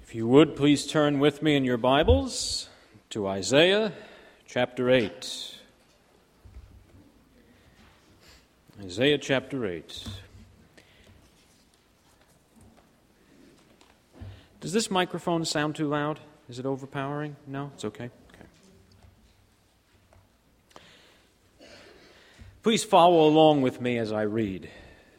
If you would, please turn with me in your Bibles to Isaiah chapter 8. Isaiah chapter 8. Does this microphone sound too loud? Is it overpowering? No? It's okay? Okay. Please follow along with me as I read.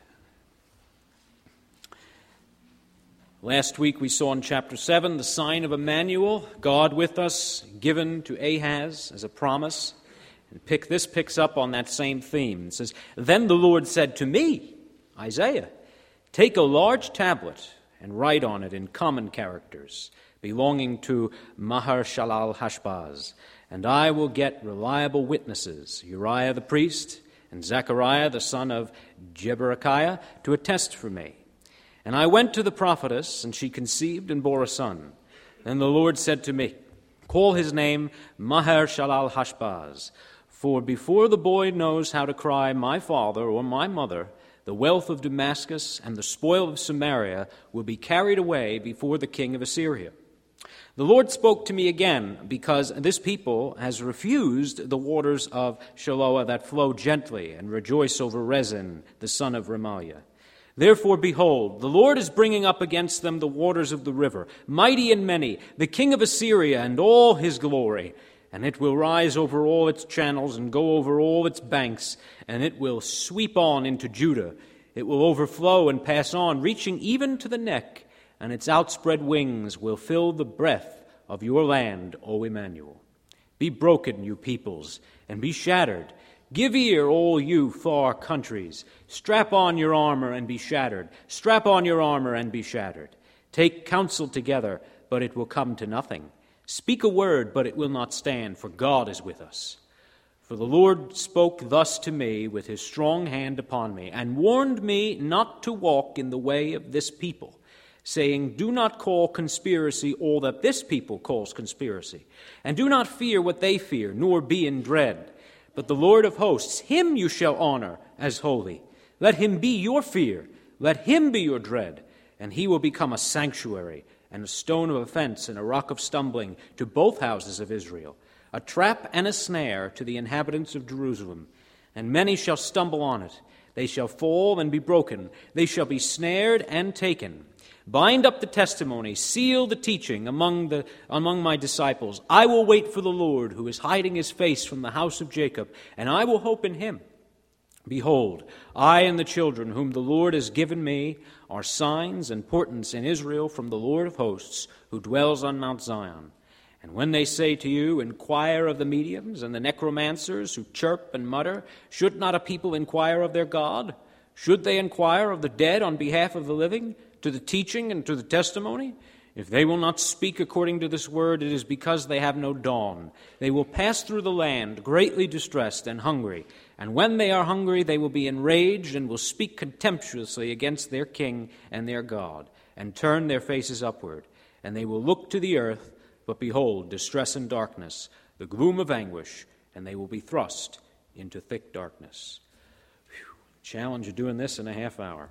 Last week we saw in chapter 7 the sign of Emmanuel, God with us, given to Ahaz as a promise. And this picks up on that same theme. It says, "Then the Lord said to me," Isaiah, "take a large tablet and write on it in common characters, belonging to Maher-shalal-Hashbaz, and I will get reliable witnesses, Uriah the priest and Zechariah the son of Jeberechiah, to attest for me. And I went to the prophetess, and she conceived and bore a son. Then the Lord said to me, call his name Maher-shalal-Hashbaz, for before the boy knows how to cry, my father or my mother, the wealth of Damascus and the spoil of Samaria will be carried away before the king of Assyria. The Lord spoke to me again, because this people has refused the waters of Shiloah that flow gently, and rejoice over Rezin, the son of Remaliah. Therefore, behold, the Lord is bringing up against them the waters of the river, mighty and many, the king of Assyria and all his glory. And it will rise over all its channels and go over all its banks, and it will sweep on into Judah. It will overflow and pass on, reaching even to the neck, and its outspread wings will fill the breadth of your land, O Emmanuel. Be broken, you peoples, and be shattered. Give ear, all you far countries. Strap on your armor and be shattered. Strap on your armor and be shattered. Take counsel together, but it will come to nothing. Speak a word, but it will not stand, for God is with us. For the Lord spoke thus to me with his strong hand upon me, and warned me not to walk in the way of this people, saying, do not call conspiracy all that this people calls conspiracy, and do not fear what they fear, nor be in dread. But the Lord of hosts, him you shall honor as holy. Let him be your fear, let him be your dread, and he will become a sanctuary and a stone of offense and a rock of stumbling to both houses of Israel, a trap and a snare to the inhabitants of Jerusalem. And many shall stumble on it. They shall fall and be broken. They shall be snared and taken. Bind up the testimony, seal the teaching among my disciples. I will wait for the Lord, who is hiding his face from the house of Jacob, and I will hope in him. Behold, I and the children whom the Lord has given me are signs and portents in Israel from the Lord of hosts, who dwells on Mount Zion. And when they say to you, inquire of the mediums and the necromancers who chirp and mutter, should not a people inquire of their God? Should they inquire of the dead on behalf of the living, to the teaching and to the testimony? If they will not speak according to this word, it is because they have no dawn. They will pass through the land, greatly distressed and hungry. And when they are hungry, they will be enraged and will speak contemptuously against their king and their God, and turn their faces upward. And they will look to the earth, but behold, distress and darkness, the gloom of anguish, and they will be thrust into thick darkness. Challenge of doing this in a half hour.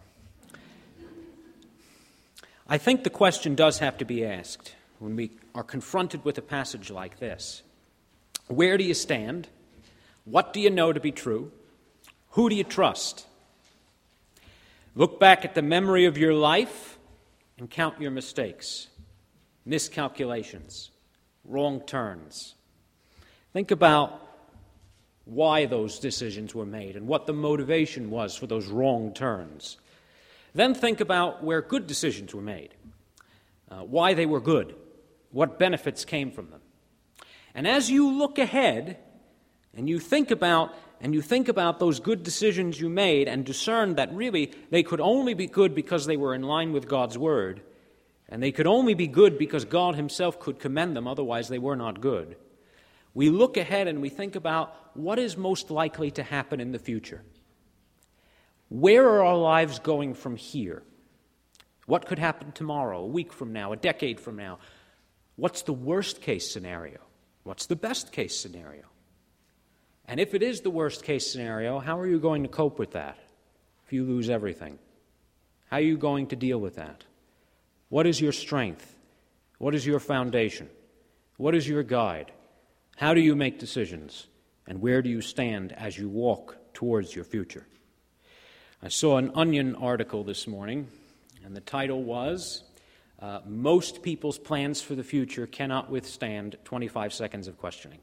I think the question does have to be asked when we are confronted with a passage like this. Where do you stand? What do you know to be true? Who do you trust? Look back at the memory of your life and count your mistakes, miscalculations, wrong turns. Think about why those decisions were made and what the motivation was for those wrong turns. Then think about where good decisions were made, why they were good, what benefits came from them. And as you look ahead and you think about those good decisions you made and discern that really they could only be good because they were in line with God's word, and they could only be good because God himself could commend them, otherwise they were not good. We look ahead and we think about what is most likely to happen in the future. Where are our lives going from here? What could happen tomorrow, a week from now, a decade from now? What's the worst case scenario? What's the best case scenario? And if it is the worst case scenario, how are you going to cope with that if you lose everything? How are you going to deal with that? What is your strength? What is your foundation? What is your guide? How do you make decisions? And where do you stand as you walk towards your future? I saw an Onion article this morning, and the title was, Most People's Plans for the Future Cannot Withstand 25 Seconds of Questioning.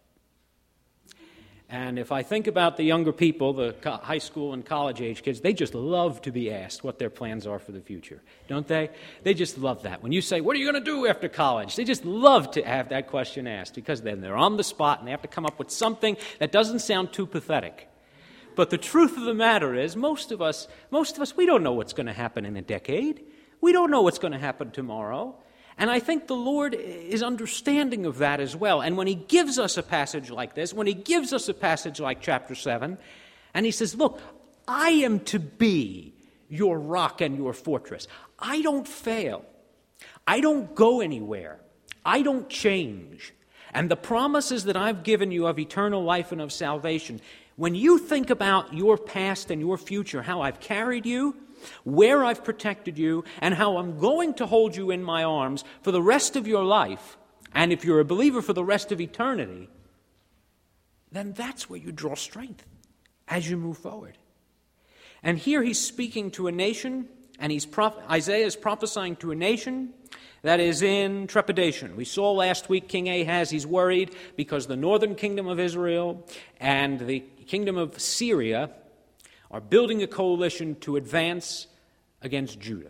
And if I think about the younger people, the high school and college age kids, they just love to be asked what their plans are for the future, don't they? They just love that. When you say, what are you going to do after college? They just love to have that question asked, because then they're on the spot and they have to come up with something that doesn't sound too pathetic. But the truth of the matter is, most of us, we don't know what's going to happen in a decade. We don't know what's going to happen tomorrow. And I think the Lord is understanding of that as well. And when He gives us a passage like this, when He gives us a passage like chapter 7, and He says, look, I am to be your rock and your fortress. I don't fail. I don't go anywhere. I don't change. And the promises that I've given you of eternal life and of salvation, when you think about your past and your future, how I've carried you, where I've protected you, and how I'm going to hold you in my arms for the rest of your life, and if you're a believer for the rest of eternity, then that's where you draw strength as you move forward. And here he's speaking to a nation, and Isaiah is prophesying to a nation that is in trepidation. We saw last week King Ahaz, he's worried because the northern kingdom of Israel and the kingdom of Syria are building a coalition to advance against Judah.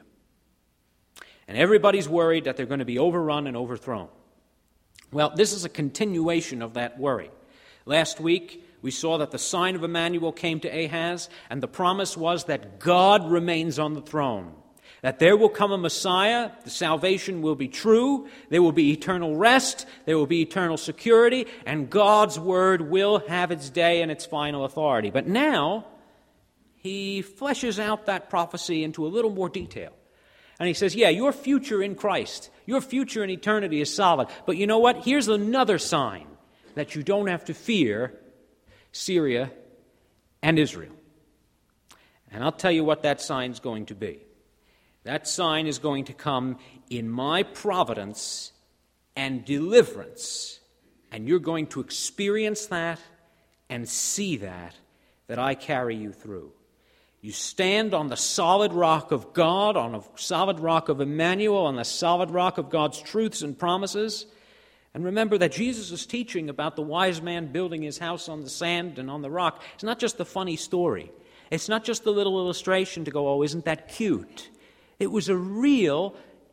And everybody's worried that they're going to be overrun and overthrown. Well, this is a continuation of that worry. Last week, we saw that the sign of Emmanuel came to Ahaz, and the promise was that God remains on the throne, that there will come a Messiah, the salvation will be true, there will be eternal rest, there will be eternal security, and God's word will have its day and its final authority. But now, he fleshes out that prophecy into a little more detail. And he says, yeah, your future in Christ, your future in eternity is solid. But you know what? Here's another sign that you don't have to fear Syria and Israel. And I'll tell you what that sign's going to be. That sign is going to come in my providence and deliverance. And you're going to experience that and see that I carry you through. You stand on the solid rock of God, on a solid rock of Emmanuel, on the solid rock of God's truths and promises. And remember that Jesus' teaching about the wise man building his house on the sand and on the rock, it's not just a funny story. It's not just a little illustration to go, oh, isn't that cute? It was real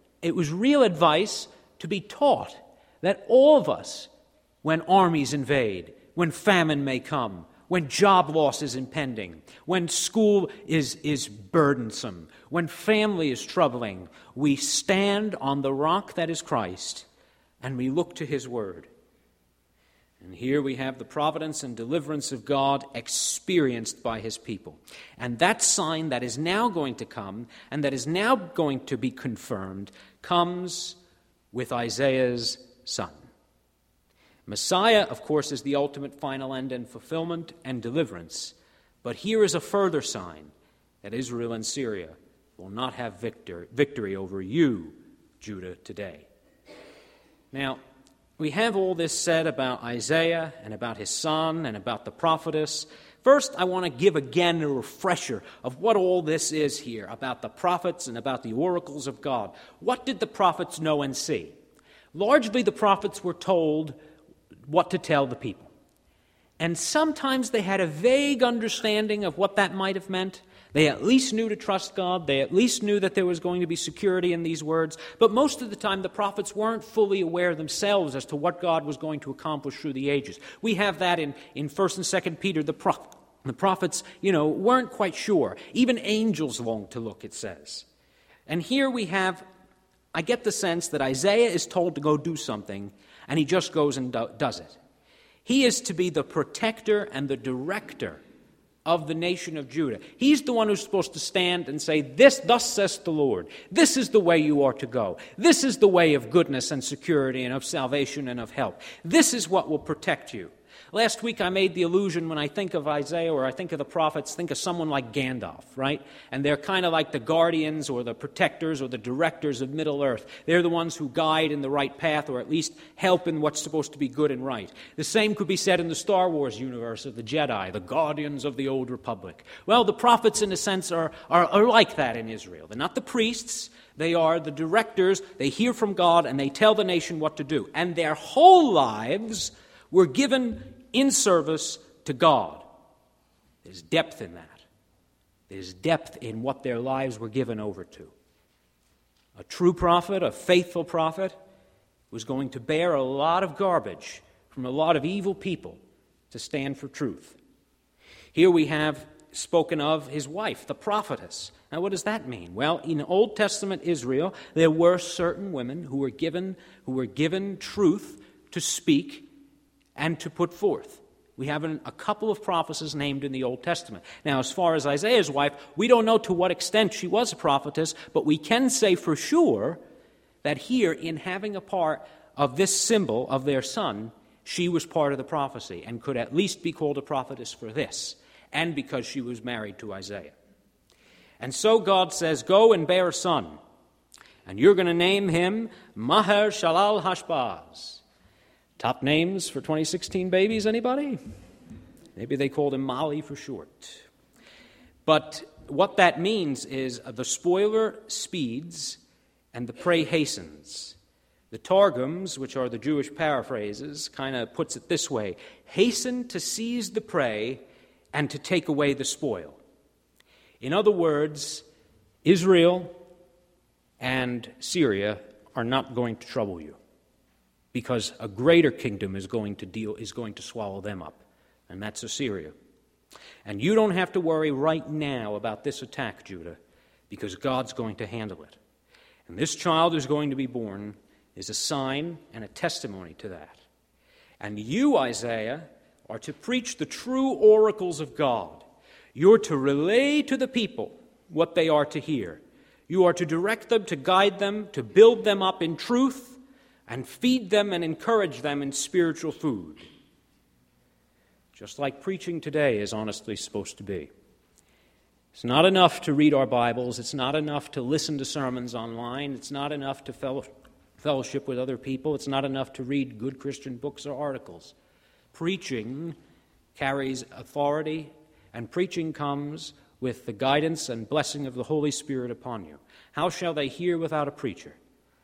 advice to be taught that all of us, when armies invade, when famine may come, when job loss is impending, when school is burdensome, when family is troubling, we stand on the rock that is Christ, and we look to His Word. And here we have the providence and deliverance of God experienced by His people. And that sign that is now going to come, and that is now going to be confirmed, comes with Isaiah's son. Messiah, of course, is the ultimate final end and fulfillment and deliverance. But here is a further sign that Israel and Syria will not have victory over you, Judah, today. Now, we have all this said about Isaiah and about his son and about the prophetess. First, I want to give again a refresher of what all this is here about the prophets and about the oracles of God. What did the prophets know and see? Largely, the prophets were told what to tell the people. And sometimes they had a vague understanding of what that might have meant. They at least knew to trust God. They at least knew that there was going to be security in these words. But most of the time, the prophets weren't fully aware themselves as to what God was going to accomplish through the ages. We have that in 1st and 2nd Peter. The prophets, weren't quite sure. Even angels longed to look, it says. And here I get the sense that Isaiah is told to go do something, and he just goes and does it. He is to be the protector and the director of the nation of Judah. He's the one who's supposed to stand and say, thus says the Lord. This is the way you are to go. This is the way of goodness and security and of salvation and of help. This is what will protect you. Last week I made the allusion, when I think of Isaiah or I think of the prophets, think of someone like Gandalf, right? And they're kind of like the guardians or the protectors or the directors of Middle-earth. They're the ones who guide in the right path, or at least help in what's supposed to be good and right. The same could be said in the Star Wars universe of the Jedi, the guardians of the Old Republic. Well, the prophets, in a sense, are like that in Israel. They're not the priests. They are the directors. They hear from God and they tell the nation what to do. And their whole lives were given in service to God. There's depth in that. There's depth in what their lives were given over to. A true prophet, a faithful prophet, was going to bear a lot of garbage from a lot of evil people to stand for truth. Here we have spoken of his wife, the prophetess. Now, what does that mean? Well, in Old Testament Israel, there were certain women who were given truth to speak and to put forth. We have a couple of prophetesses named in the Old Testament. Now, as far as Isaiah's wife, we don't know to what extent she was a prophetess, but we can say for sure that here, in having a part of this symbol of their son, she was part of the prophecy and could at least be called a prophetess for this, and because she was married to Isaiah. And so God says, go and bear a son, and you're going to name him Maher-Shalal-Hash-Baz. Top names for 2016 babies, anybody? Maybe they called him Molly for short. But what that means is the spoiler speeds and the prey hastens. The Targums, which are the Jewish paraphrases, kind of puts it this way: hasten to seize the prey and to take away the spoil. In other words, Israel and Syria are not going to trouble you, because a greater kingdom is going to swallow them up, and that's Assyria. And you don't have to worry right now about this attack, Judah, because God's going to handle it. And this child is going to be born is a sign and a testimony to that. And you, Isaiah, are to preach the true oracles of God. You're to relay to the people what they are to hear. You are to direct them, to guide them, to build them up in truth, and feed them and encourage them in spiritual food. Just like preaching today is honestly supposed to be. It's not enough to read our Bibles. It's not enough to listen to sermons online. It's not enough to fellowship with other people. It's not enough to read good Christian books or articles. Preaching carries authority, and preaching comes with the guidance and blessing of the Holy Spirit upon you. How shall they hear without a preacher?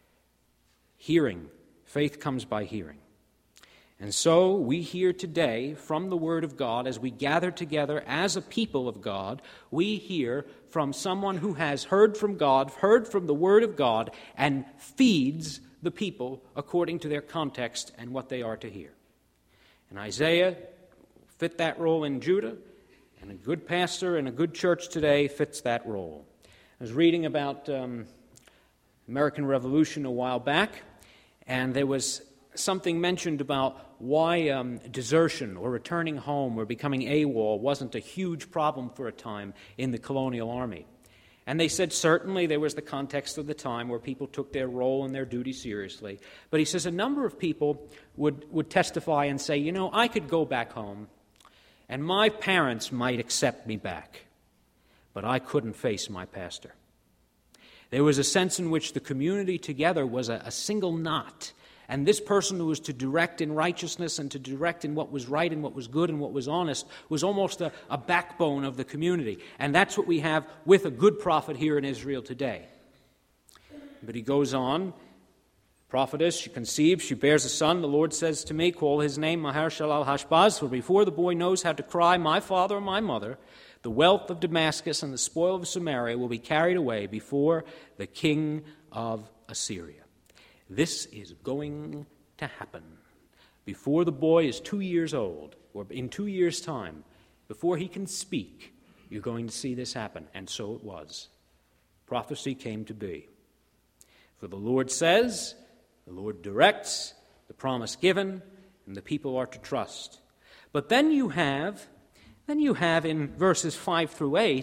Hearing. Faith comes by hearing. And so we hear today from the Word of God, as we gather together as a people of God, we hear from someone who has heard from God, heard from the Word of God, and feeds the people according to their context and what they are to hear. And Isaiah fit that role in Judah, and a good pastor and a good church today fits that role. I was reading about American Revolution a while back, and there was something mentioned about why desertion or returning home or becoming AWOL wasn't a huge problem for a time in the colonial army. And they said certainly there was the context of the time where people took their role and their duty seriously. But he says a number of people would testify and say, you know, I could go back home and my parents might accept me back, but I couldn't face my pastor. There was a sense in which the community together was a single knot. And this person who was to direct in righteousness and to direct in what was right and what was good and what was honest was almost a backbone of the community. And that's what we have with a good prophet here in Israel today. But he goes on, prophetess, she conceives, she bears a son. The Lord says to me, call his name Maher-Shalal-Hash-Baz, for before the boy knows how to cry, my father or my mother, the wealth of Damascus and the spoil of Samaria will be carried away before the king of Assyria. This is going to happen. Before the boy is 2 years old, or in 2 years' time, before he can speak, you're going to see this happen. And so it was. Prophecy came to be. For the Lord says, the Lord directs, the promise given, and the people are to trust. But then you have in verses 5 through 8,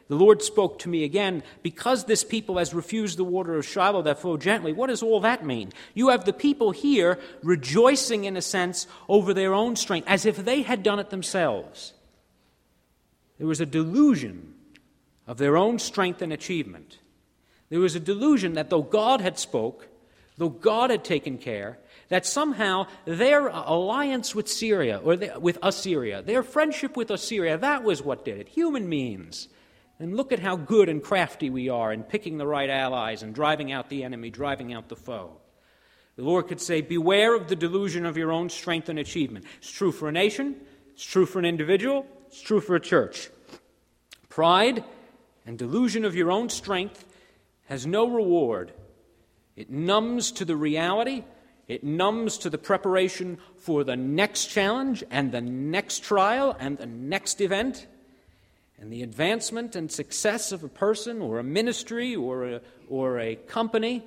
The Lord spoke to me again, because this people has refused the water of Shiloh that flowed gently. What does all that mean? You have the people here rejoicing, in a sense, over their own strength, as if they had done it themselves. There was a delusion of their own strength and achievement. There was a delusion that though God had spoke, though God had taken care, that somehow their alliance with Syria, or with Assyria, their friendship with Assyria, that was what did it. Human means. And look at how good and crafty we are in picking the right allies and driving out the enemy, driving out the foe. The Lord could say, beware of the delusion of your own strength and achievement. It's true for a nation. It's true for an individual. It's true for a church. Pride and delusion of your own strength has no reward. It numbs to the reality. It numbs to the preparation for the next challenge and the next trial and the next event. And the advancement and success of a person or a ministry or a company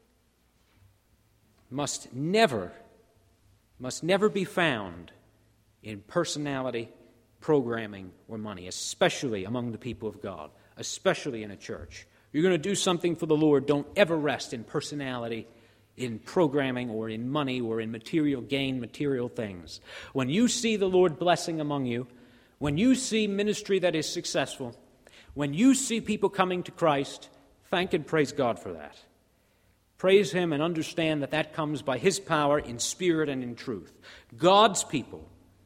must never be found in personality, programming, or money, especially among the people of God, especially in a church. You're going to do something for the Lord, don't ever rest in personality, in programming, or in money, or in material gain, material things. When you see the Lord blessing among you, when you see ministry that is successful, when you see people coming to Christ, thank and praise God for that. Praise Him and understand that that comes by His power in spirit and in truth. God's people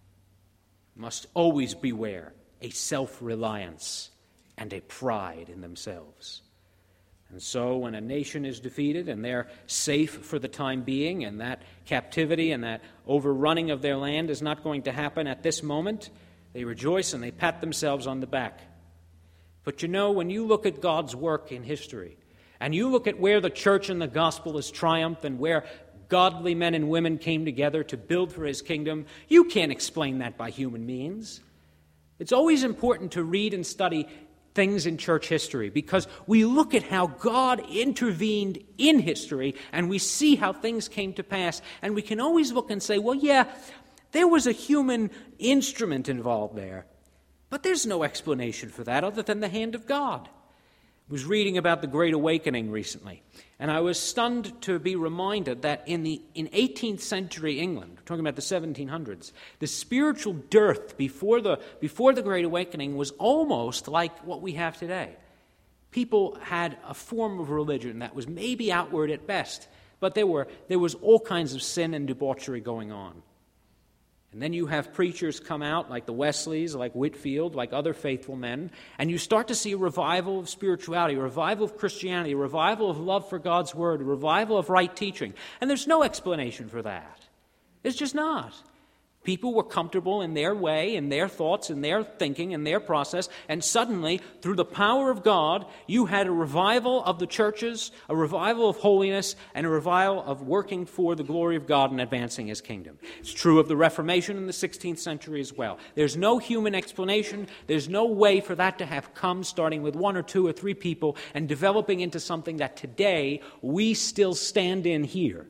must always beware a self-reliance and a pride in themselves. And so when a nation is defeated and they're safe for the time being, and that captivity and that overrunning of their land is not going to happen at this moment, they rejoice and they pat themselves on the back. But you know, when you look at God's work in history, and you look at where the church and the gospel has triumphed and where godly men and women came together to build for His kingdom, you can't explain that by human means. It's always important to read and study things in church history, because we look at how God intervened in history and we see how things came to pass, and we can always look and say, well, yeah, there was a human instrument involved there, but there's no explanation for that other than the hand of God. I was reading about the Great Awakening recently, and I was stunned to be reminded that in 18th century England, we're talking about the 1700s, the spiritual dearth before the Great Awakening was almost like what we have today. People had a form of religion that was maybe outward at best, but there was all kinds of sin and debauchery going on. And then you have preachers come out like the Wesleys, like Whitefield, like other faithful men, and you start to see a revival of spirituality, a revival of Christianity, a revival of love for God's Word, a revival of right teaching. And there's no explanation for that. It's just not. People were comfortable in their way, in their thoughts, in their thinking, in their process, and suddenly, through the power of God, you had a revival of the churches, a revival of holiness, and a revival of working for the glory of God and advancing His kingdom. It's true of the Reformation in the 16th century as well. There's no human explanation. There's no way for that to have come starting with 1 or 2 or 3 people and developing into something that today we still stand in here.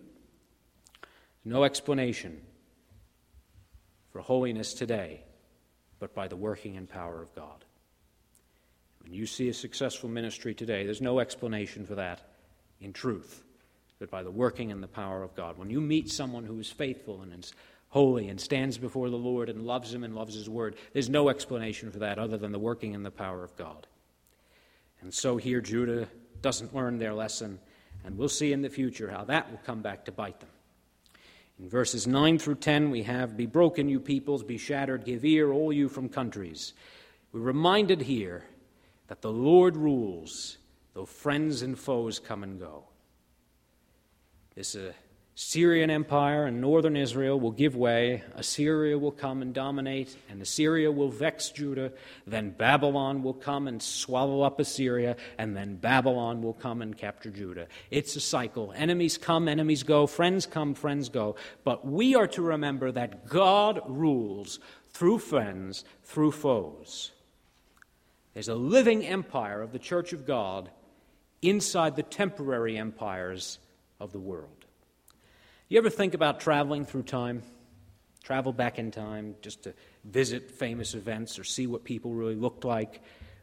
No explanation for holiness today, but by the working and power of God. When you see a successful ministry today, there's no explanation for that in truth, but by the working and the power of God. When you meet someone who is faithful and is holy and stands before the Lord and loves Him and loves His Word, there's no explanation for that other than the working and the power of God. And so here Judah doesn't learn their lesson, and we'll see in the future how that will come back to bite them. In verses 9 through 10, we have, "Be broken, you peoples, be shattered, give ear, all you from countries." We're reminded here that the Lord rules, though friends and foes come and go. This Syrian Empire and northern Israel will give way. Assyria will come and dominate, and Assyria will vex Judah. Then Babylon will come and swallow up Assyria, and then Babylon will come and capture Judah. It's a cycle. Enemies come, enemies go. Friends come, friends go. But we are to remember that God rules through friends, through foes. There's a living empire of the Church of God inside the temporary empires of the world. You ever think about traveling through time? Travel back in time just to visit famous events or see what people really looked like?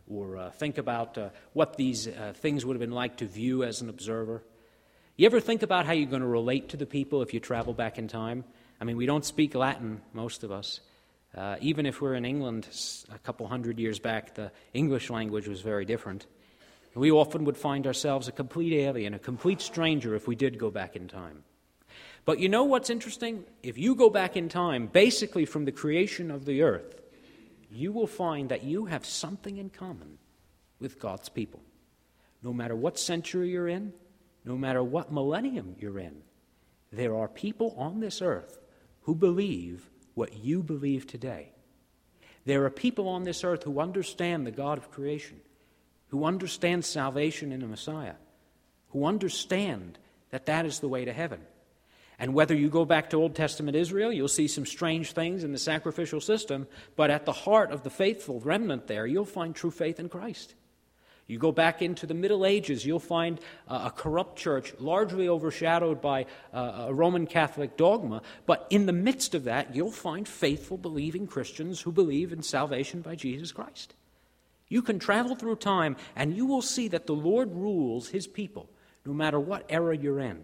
or think about what these things would have been like to view as an observer. You ever think about how you're going to relate to the people if you travel back in time? I mean, we don't speak Latin, most of us. Even if we're in England a couple hundred years back, the English language was very different. We often would find ourselves a complete alien, a complete stranger if we did go back in time. But you know what's interesting? If you go back in time, basically from the creation of the earth, you will find that you have something in common with God's people. No matter what century you're in, no matter what millennium you're in, there are people on this earth who believe what you believe today. There are people on this earth who understand the God of creation, who understand salvation in a Messiah, who understand that that is the way to heaven. And whether you go back to Old Testament Israel, you'll see some strange things in the sacrificial system, but at the heart of the faithful remnant there, you'll find true faith in Christ. You go back into the Middle Ages, you'll find a corrupt church largely overshadowed by a Roman Catholic dogma, but in the midst of that, you'll find faithful, believing Christians who believe in salvation by Jesus Christ. You can travel through time, and you will see that the Lord rules His people, no matter what era you're in.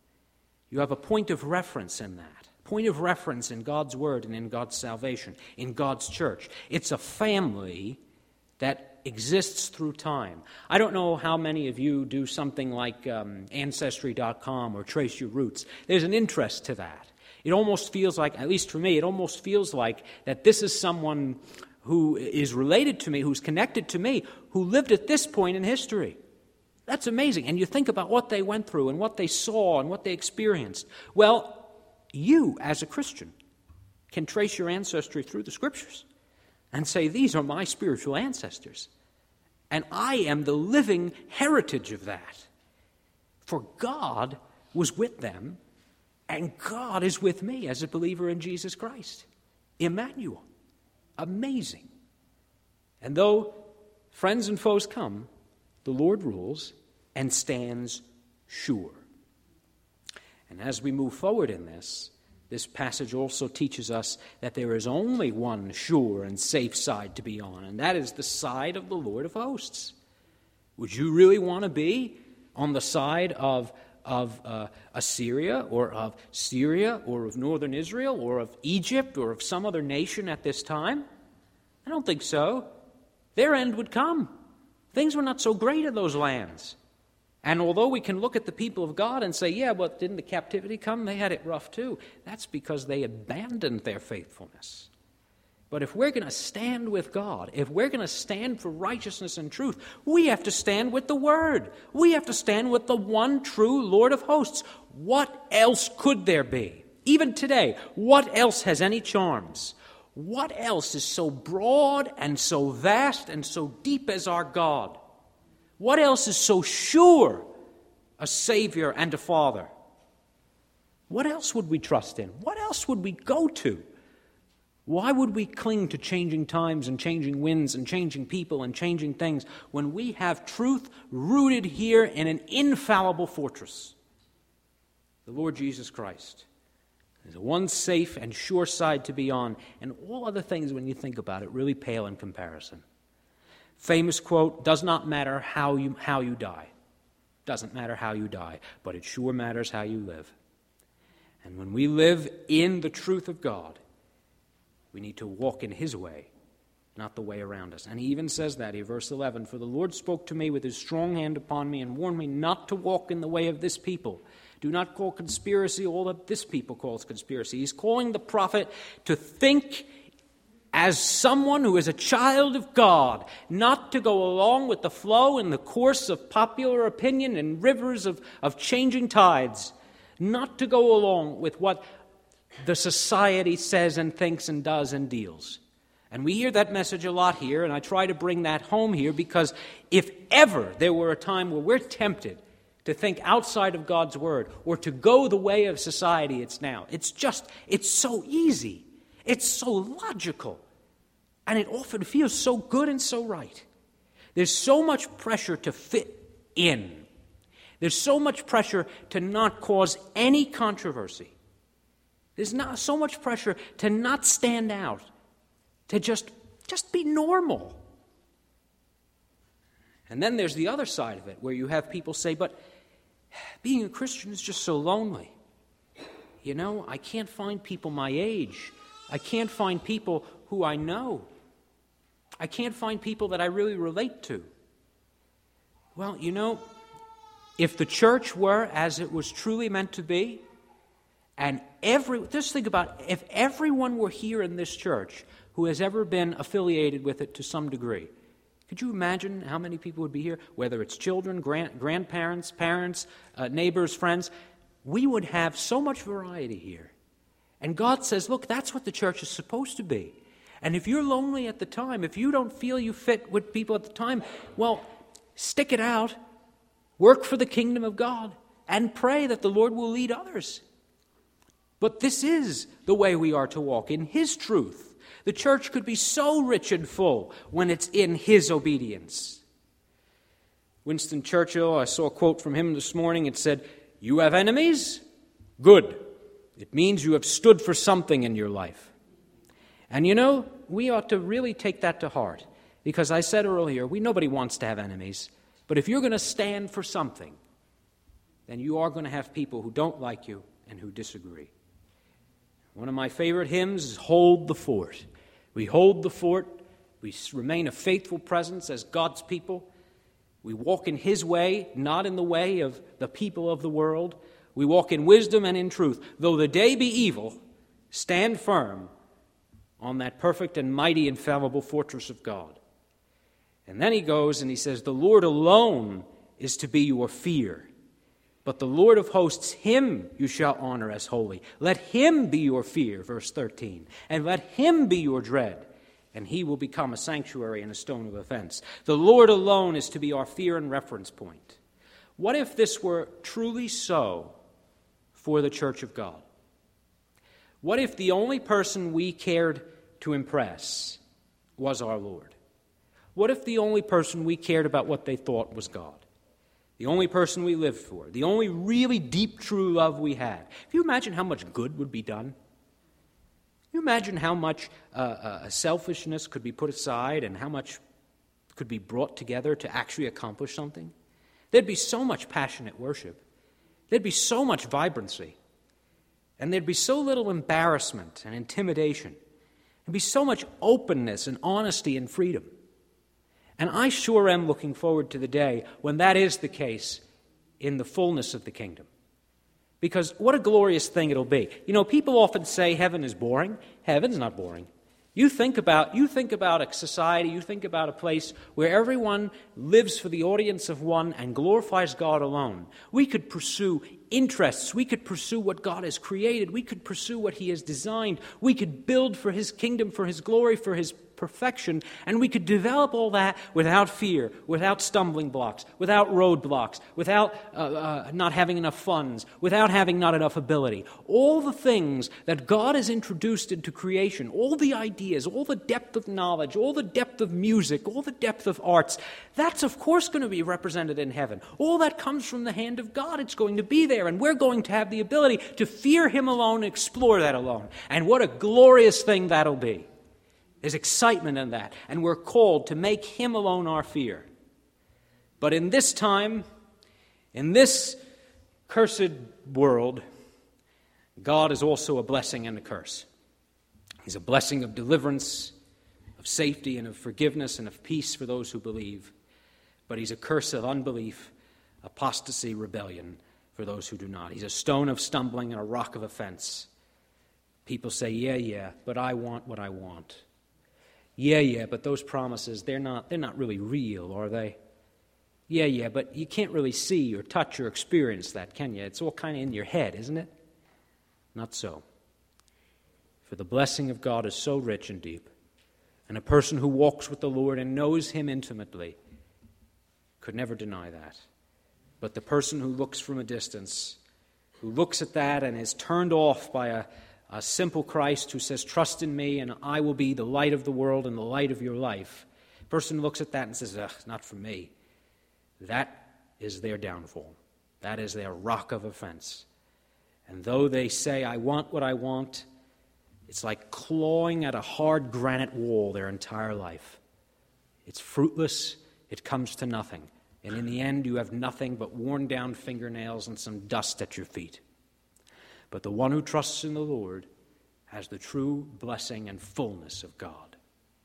You have a point of reference in that, point of reference in God's Word and in God's salvation, in God's church. It's a family that exists through time. I don't know how many of you do something like Ancestry.com or Trace Your Roots. There's an interest to that. It almost feels like, at least for me, it almost feels like that this is someone who is related to me, who's connected to me, who lived at this point in history. That's amazing. And you think about what they went through and what they saw and what they experienced. Well, you, as a Christian, can trace your ancestry through the Scriptures and say, these are my spiritual ancestors. And I am the living heritage of that. For God was with them, and God is with me as a believer in Jesus Christ. Emmanuel. Amazing. And though friends and foes come, the Lord rules and stands sure. And as we move forward in this passage also teaches us that there is only one sure and safe side to be on, and that is the side of the Lord of hosts. Would you really want to be on the side of Assyria or of Syria or of northern Israel or of Egypt or of some other nation at this time? I don't think so. Their end would come. Things were not so great in those lands. And although we can look at the people of God and say, yeah, but didn't the captivity come? They had it rough too. That's because they abandoned their faithfulness. But if we're going to stand with God, if we're going to stand for righteousness and truth, we have to stand with the Word. We have to stand with the one true Lord of hosts. What else could there be? Even today, what else has any charms? What else is so broad and so vast and so deep as our God? What else is so sure a Savior and a Father? What else would we trust in? What else would we go to? Why would we cling to changing times and changing winds and changing people and changing things when we have truth rooted here in an infallible fortress? The Lord Jesus Christ. There's one safe and sure side to be on, and all other things, when you think about it, really pale in comparison. Famous quote, does not matter how you die. Doesn't matter how you die, but it sure matters how you live. And when we live in the truth of God, we need to walk in His way, not the way around us. And He even says that here, verse 11, for the Lord spoke to me with His strong hand upon me and warned me not to walk in the way of this people. Do not call conspiracy all that this people calls conspiracy. He's calling the prophet to think as someone who is a child of God, not to go along with the flow and the course of popular opinion and rivers of changing tides, not to go along with what the society says and thinks and does and deals. And we hear that message a lot here, and I try to bring that home here because if ever there were a time where we're tempted to think outside of God's Word or to go the way of society, it's now. It's so easy. It's so logical. And it often feels so good and so right. There's so much pressure to fit in. There's so much pressure to not cause any controversy. There's not so much pressure to not stand out, to just be normal. And then there's the other side of it, where you have people say, but being a Christian is just so lonely. You know, I can't find people my age. I can't find people who I know. I can't find people that I really relate to. Well, you know, if the church were as it was truly meant to be, and just think about it, if everyone were here in this church who has ever been affiliated with it to some degree, could you imagine how many people would be here? Whether it's children, grandparents, parents, neighbors, friends, we would have so much variety here. And God says, look, that's what the church is supposed to be. And if you're lonely at the time, if you don't feel you fit with people at the time, well, stick it out, work for the kingdom of God, and pray that the Lord will lead others. But this is the way we are to walk, in His truth. The church could be so rich and full when it's in His obedience. Winston Churchill, I saw a quote from him this morning. It said, "You have enemies? Good. It means you have stood for something in your life." And you know, we ought to really take that to heart. Because I said earlier, nobody wants to have enemies. But if you're going to stand for something, then you are going to have people who don't like you and who disagree. One of my favorite hymns is "Hold the Fort." We hold the fort. We remain a faithful presence as God's people. We walk in His way, not in the way of the people of the world. We walk in wisdom and in truth. Though the day be evil, stand firm on that perfect and mighty infallible fortress of God. And then he goes and he says, "The Lord alone is to be your fear. But the Lord of hosts, Him you shall honor as holy. Let Him be your fear," verse 13, "and let Him be your dread, and He will become a sanctuary and a stone of offense." The Lord alone is to be our fear and reference point. What if this were truly so for the church of God? What if the only person we cared to impress was our Lord? What if the only person we cared about what they thought was God? The only person we lived for, the only really deep, true love we had. Can you imagine how much good would be done? Can you imagine how much selfishness could be put aside and how much could be brought together to actually accomplish something? There'd be so much passionate worship. There'd be so much vibrancy. And there'd be so little embarrassment and intimidation. There'd be so much openness and honesty and freedom. And I sure am looking forward to the day when that is the case in the fullness of the kingdom. Because what a glorious thing it'll be. You know, people often say heaven is boring. Heaven's not boring. You think about a society, you think about a place where everyone lives for the audience of one and glorifies God alone. We could pursue interests. We could pursue what God has created. We could pursue what He has designed. We could build for His kingdom, for His glory, for His perfection, and we could develop all that without fear, without stumbling blocks, without roadblocks, without not having enough funds, without having not enough ability. All the things that God has introduced into creation, all the ideas, all the depth of knowledge, all the depth of music, all the depth of arts, that's of course going to be represented in heaven. All that comes from the hand of God. It's going to be there, and we're going to have the ability to fear Him alone and explore that alone. And what a glorious thing that'll be. There's excitement in that, and we're called to make Him alone our fear. But in this time, in this cursed world, God is also a blessing and a curse. He's a blessing of deliverance, of safety, and of forgiveness, and of peace for those who believe. But He's a curse of unbelief, apostasy, rebellion for those who do not. He's a stone of stumbling and a rock of offense. People say, yeah, but I want what I want. Yeah, but those promises, they're not really real, are they? Yeah, but you can't really see or touch or experience that, can you? It's all kind of in your head, isn't it? Not so. For the blessing of God is so rich and deep, and a person who walks with the Lord and knows Him intimately could never deny that. But the person who looks from a distance, who looks at that and is turned off by a simple Christ who says, "Trust in me and I will be the light of the world and the light of your life," the person looks at that and says, "Not for me." That is their downfall. That is their rock of offense. And though they say, "I want what I want," it's like clawing at a hard granite wall their entire life. It's fruitless, it comes to nothing. And in the end, you have nothing but worn down fingernails and some dust at your feet. But the one who trusts in the Lord has the true blessing and fullness of God.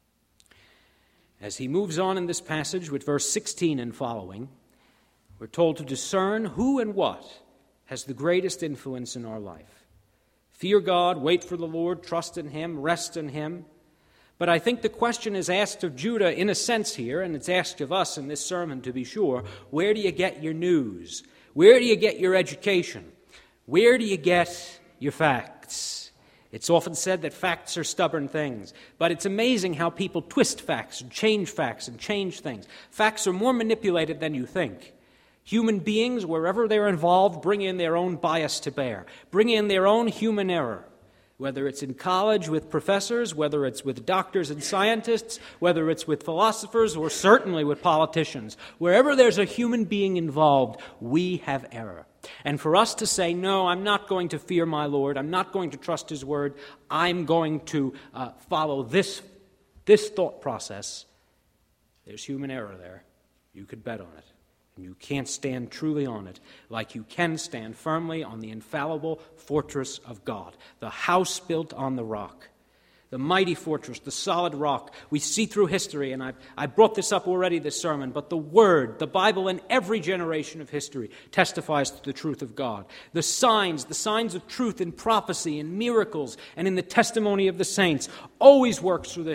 As he moves on in this passage with verse 16 and following, we're told to discern who and what has the greatest influence in our life. Fear God, wait for the Lord, trust in him, rest in him. But I think the question is asked of Judah in a sense here, and it's asked of us in this sermon to be sure. Where do you get your news? Where do you get your education? Where do you get your facts? It's often said that facts are stubborn things, but it's amazing how people twist facts and change things. Facts are more manipulated than you think. Human beings, wherever they're involved, bring in their own bias to bear, bring in their own human error. Whether it's in college with professors, whether it's with doctors and scientists, whether it's with philosophers, or certainly with politicians. Wherever there's a human being involved, we have error. And for us to say, no, I'm not going to fear my Lord, I'm not going to trust his word, I'm going to follow this thought process, there's human error there. You could bet on it. And you can't stand truly on it like you can stand firmly on the infallible fortress of God, the house built on the rock, the mighty fortress, the solid rock. We see through history, and I brought this up already this sermon, but the Word, the Bible in every generation of history testifies to the truth of God. The signs of truth in prophecy, in miracles, and in the testimony of the saints always works through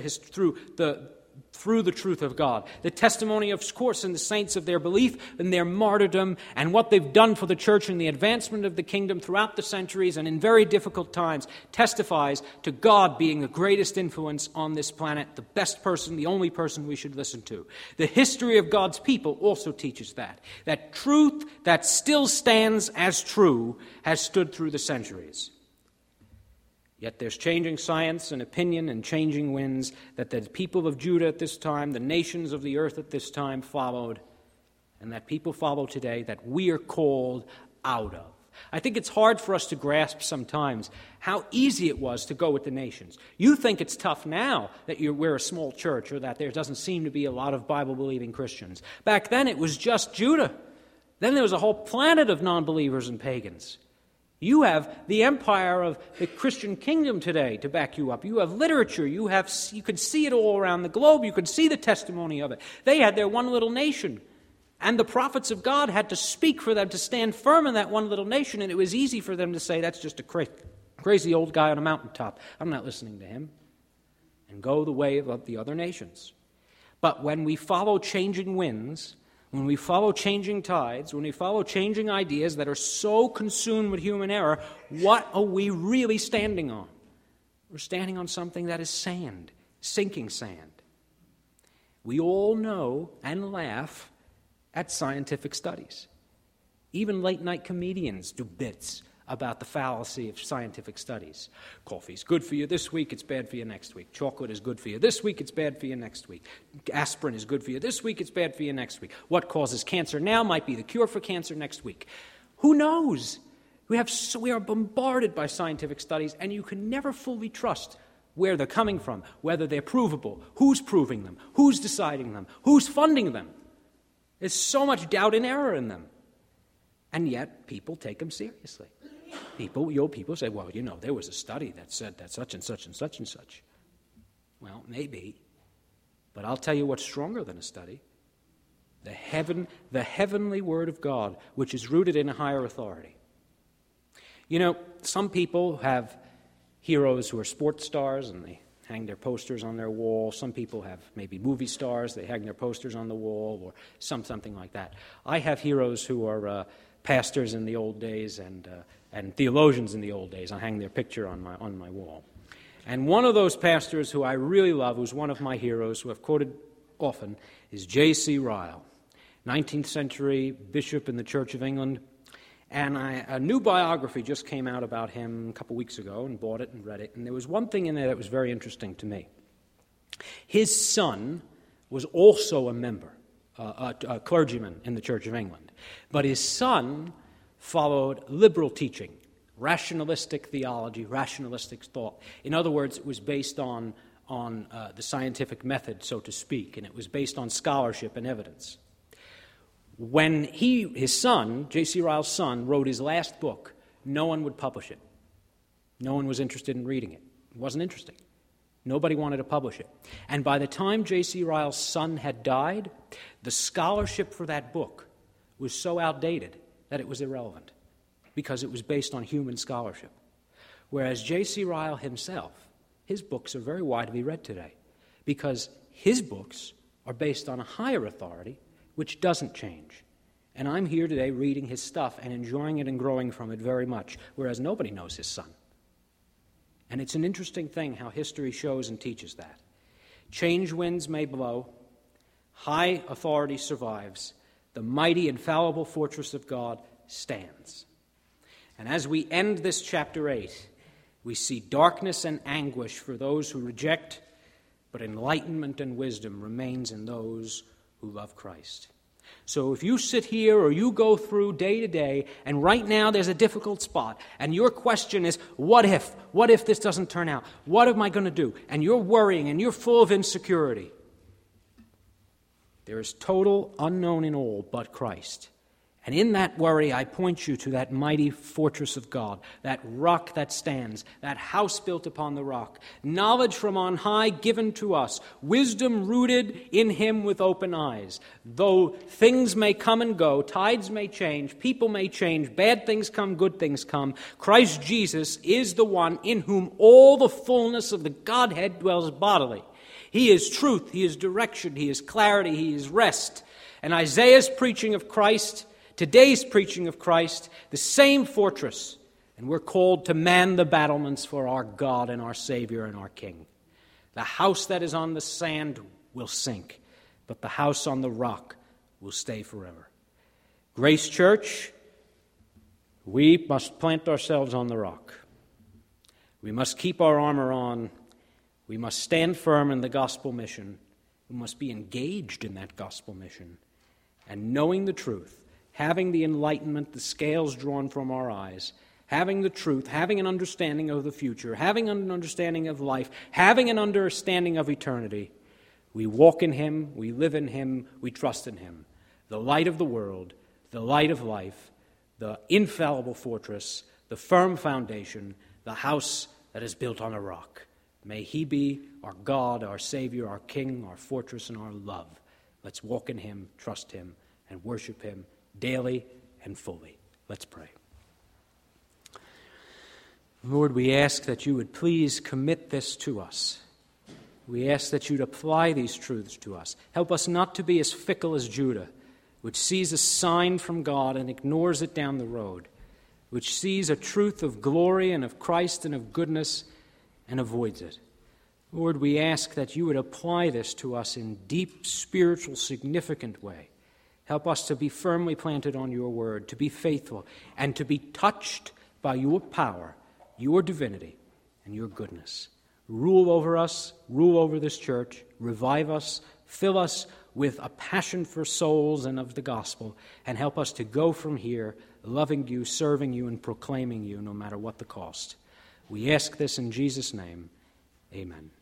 the truth of God. The testimony, of course, in the saints of their belief and their martyrdom and what they've done for the church in the advancement of the kingdom throughout the centuries and in very difficult times testifies to God being the greatest influence on this planet, the best person, the only person we should listen to. The history of God's people also teaches that truth that still stands as true has stood through the centuries. Yet there's changing science and opinion and changing winds that the people of Judah at this time, the nations of the earth at this time followed, and that people follow today, that we are called out of. I think it's hard for us to grasp sometimes how easy it was to go with the nations. You think it's tough now that we're a small church or that there doesn't seem to be a lot of Bible-believing Christians. Back then it was just Judah. Then there was a whole planet of non-believers and pagans. You have the empire of the Christian kingdom today to back you up. You have literature. You can see it all around the globe. You can see the testimony of it. They had their one little nation. And the prophets of God had to speak for them to stand firm in that one little nation. And it was easy for them to say, that's just a crazy old guy on a mountaintop. I'm not listening to him. And go the way of the other nations. But when we follow changing winds, when we follow changing tides, when we follow changing ideas that are so consumed with human error, what are we really standing on? We're standing on something that is sand, sinking sand. We all know and laugh at scientific studies. Even late-night comedians do bits about the fallacy of scientific studies. Coffee's good for you this week, it's bad for you next week. Chocolate is good for you this week, it's bad for you next week. Aspirin is good for you this week, it's bad for you next week. What causes cancer now might be the cure for cancer next week. Who knows? We are bombarded by scientific studies, and you can never fully trust where they're coming from, whether they're provable, who's proving them, who's deciding them, who's funding them. There's so much doubt and error in them. And yet, people take them seriously. People say, well, there was a study that said that such and such and such and such. Well, maybe. But I'll tell you what's stronger than a study. The heavenly word of God, which is rooted in a higher authority. Some people have heroes who are sports stars and they hang their posters on their wall. Some people have maybe movie stars. They hang their posters on the wall or something like that. I have heroes who are pastors in the old days and theologians in the old days. I hang their picture on my wall. And one of those pastors who I really love, who's one of my heroes, who I've quoted often, is J.C. Ryle, 19th century bishop in the Church of England. And a new biography just came out about him a couple weeks ago, and bought it and read it. And there was one thing in there that was very interesting to me. His son was also a member, a clergyman in the Church of England. But his son followed liberal teaching, rationalistic theology, rationalistic thought. In other words, it was based on on the scientific method, so to speak, and it was based on scholarship and evidence. When his son, J.C. Ryle's son, wrote his last book, no one would publish it. No one was interested in reading it. It wasn't interesting. Nobody wanted to publish it. And by the time J.C. Ryle's son had died, the scholarship for that book was so outdated that it was irrelevant because it was based on human scholarship. Whereas J.C. Ryle himself, his books are very widely read today because his books are based on a higher authority which doesn't change. And I'm here today reading his stuff and enjoying it and growing from it very much, whereas nobody knows his son. And it's an interesting thing how history shows and teaches that. Change winds may blow, high authority survives, the mighty, infallible fortress of God stands. And as we end this chapter 8, we see darkness and anguish for those who reject, but enlightenment and wisdom remains in those who love Christ. So if you sit here or you go through day to day, and right now there's a difficult spot, and your question is, what if? What if this doesn't turn out? What am I going to do? And you're worrying and you're full of insecurity. There is total unknown in all but Christ. And in that worry, I point you to that mighty fortress of God, that rock that stands, that house built upon the rock, knowledge from on high given to us, wisdom rooted in him with open eyes. Though things may come and go, tides may change, people may change, bad things come, good things come, Christ Jesus is the one in whom all the fullness of the Godhead dwells bodily. He is truth, he is direction, he is clarity, he is rest. And Isaiah's preaching of Christ, today's preaching of Christ, the same fortress, and we're called to man the battlements for our God and our Savior and our King. The house that is on the sand will sink, but the house on the rock will stay forever. Grace Church, we must plant ourselves on the rock. We must keep our armor on. We must stand firm in the gospel mission. We must be engaged in that gospel mission. And knowing the truth, having the enlightenment, the scales drawn from our eyes, having the truth, having an understanding of the future, having an understanding of life, having an understanding of eternity, we walk in him, we live in him, we trust in him. The light of the world, the light of life, the infallible fortress, the firm foundation, the house that is built on a rock. May he be our God, our Savior, our King, our fortress, and our love. Let's walk in him, trust him, and worship him daily and fully. Let's pray. Lord, we ask that you would please commit this to us. We ask that you'd apply these truths to us. Help us not to be as fickle as Judah, which sees a sign from God and ignores it down the road, which sees a truth of glory and of Christ and of goodness and avoids it. Lord, we ask that you would apply this to us in deep, spiritual, significant way. Help us to be firmly planted on your word, to be faithful, and to be touched by your power, your divinity, and your goodness. Rule over us, rule over this church, revive us, fill us with a passion for souls and of the gospel, and help us to go from here loving you, serving you, and proclaiming you no matter what the cost. We ask this in Jesus' name. Amen.